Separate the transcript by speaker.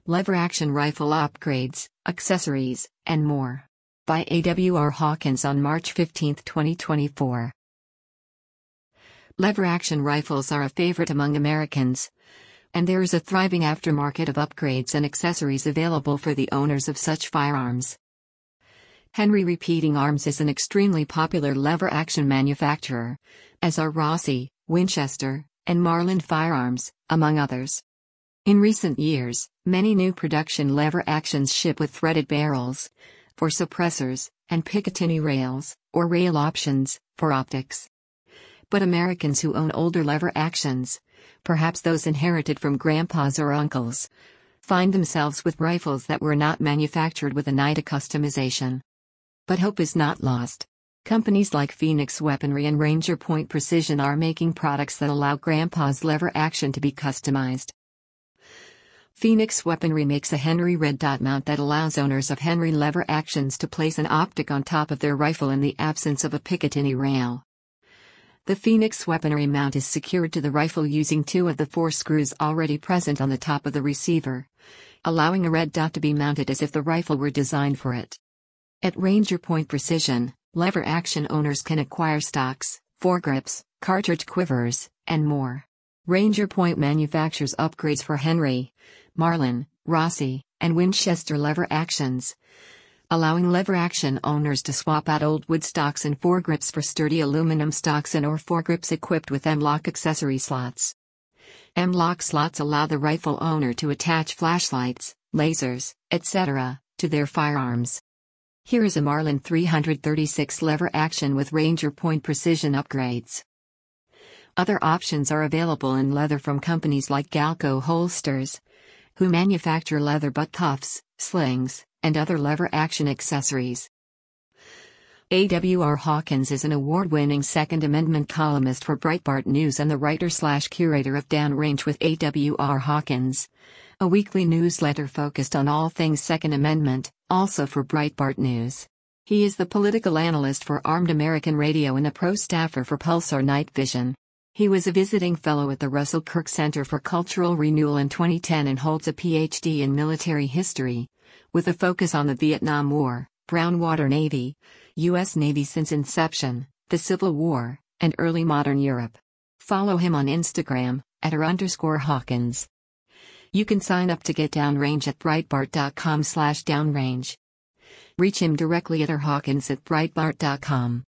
Speaker 1: lever-action rifle upgrades, accessories, and more. By A.W.R. Hawkins on March 15, 2024. Lever-action rifles are a favorite among Americans, and there is a thriving aftermarket of upgrades and accessories available for the owners of such firearms. Henry Repeating Arms is an extremely popular lever-action manufacturer, as are Rossi, Winchester, and Marlin Firearms, among others. In recent years, many new production lever-actions ship with threaded barrels for suppressors, and Picatinny rails, or rail options, for optics. But Americans who own older lever-actions, perhaps those inherited from grandpas or uncles, find themselves with rifles that were not manufactured with an eye to customization. But hope is not lost. Companies like Phoenix Weaponry and Ranger Point Precision are making products that allow grandpa's lever action to be customized. Phoenix Weaponry makes a Henry red dot mount that allows owners of Henry lever actions to place an optic on top of their rifle in the absence of a Picatinny rail. The Phoenix Weaponry mount is secured to the rifle using 2 of the 4 screws already present on the top of the receiver, allowing a red dot to be mounted as if the rifle were designed for it. At Ranger Point Precision, lever action owners can acquire stocks, foregrips, cartridge quivers, and more. Ranger Point manufactures upgrades for Henry, Marlin, Rossi, and Winchester lever actions, allowing lever action owners to swap out old wood stocks and foregrips for sturdy aluminum stocks and or foregrips equipped with M-LOK accessory slots. M-LOK slots allow the rifle owner to attach flashlights, lasers, etc., to their firearms. Here is a Marlin 336 lever action with Ranger Point Precision upgrades. Other options are available in leather from companies like Galco Holsters, who manufacture leather butt cuffs, slings, and other lever-action accessories. A.W.R. Hawkins is an award-winning Second Amendment columnist for Breitbart News and the writer/curator of Downrange with A.W.R. Hawkins, a weekly newsletter focused on all things Second Amendment, also for Breitbart News. He is the political analyst for Armed American Radio and a pro staffer for Pulsar Night Vision. He was a visiting fellow at the Russell Kirk Center for Cultural Renewal in 2010 and holds a Ph.D. in military history, with a focus on the Vietnam War, Brown Water Navy, U.S. Navy since inception, the Civil War, and early modern Europe. Follow him on Instagram, @r_Hawkins. You can sign up to get Downrange at Breitbart.com/downrange. Reach him directly at rhawkins@breitbart.com.